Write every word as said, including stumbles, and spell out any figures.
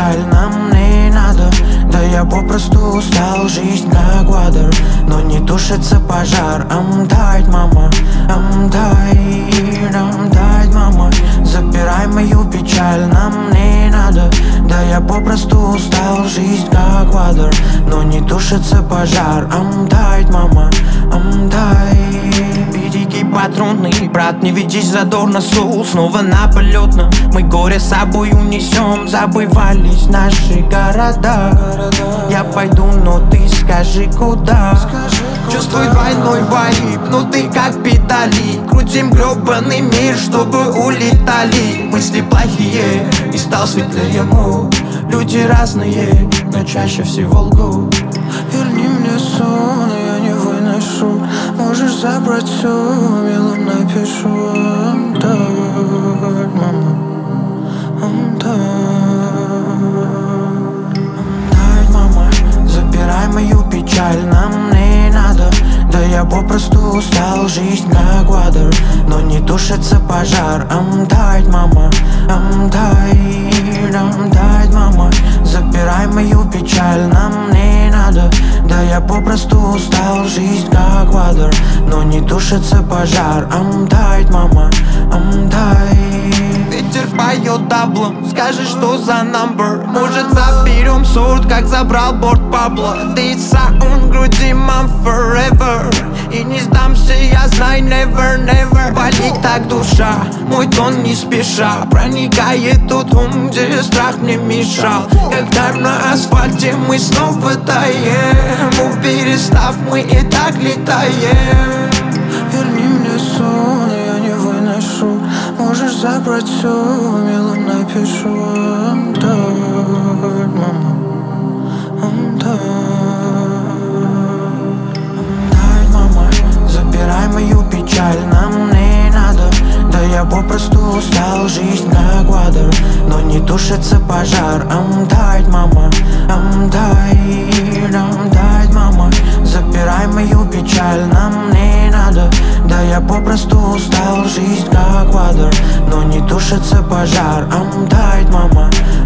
печаль нам не надо. Да я попросту устал, жизнь как water, но не тушится пожар. I'm tired, мама, I'm tired, I'm tired, мама. Забирай мою печаль, нам не надо. Да я попросту устал, жизнь как water, но не тушится пожар. I'm tired, мама, I'm tired. Береги патронный, брат, не ведись задорно, соул снова на полетном. Мы горе с собой унесем, забывались наши города. Я пойду, но ты скажи куда. Чувствуй двойной вайб, ну ты как педали. Крутим гребаный мир, чтобы улетали. Мысли плохие, и стал светлее муд. Люди разные, но чаще всего лгут. Верни мне сон, я не выношу. Можешь забрать все, милым напишу. I'm tired, мама, I'm tired. I'm tired, мама. Забирай мою печаль, нам не надо. Да я попросту устал, жизнь как water, но не тушится пожар. I'm tired, мама, I'm tired, I'm tired, мама. Забирай мою печаль, нам не надо. Да я попросту устал, жизнь как water, но не тушится пожар. I'm tired, мама, I'm tired. Ветер поет таблом, скажи, что за number. Может, заберем сорт, как забрал борт Пабло. Ты саун груди, I'm forever. И не сдамся, я знаю, never, never. Болит так душа, мой тон не спеша. Проникает тот ум, где страх мне мешал. Когда на асфальте мы снова таем, перестав, мы и так летаем. Верни мне сон, я не выношу. Можешь забрать все, милым напишу. I'm tired, мама, I'm tired. I'm tired, мама. Забирай мою печаль, нам не надо. Да я попросту устал, жизнь как water, но не тушится пожар. I'm tired, мама, I'm tired, I'm tired, мама. Забирай мою печаль, нам не надо. Да я попросту устал, жизнь как water, но не тушится пожар. I'm tired, мама,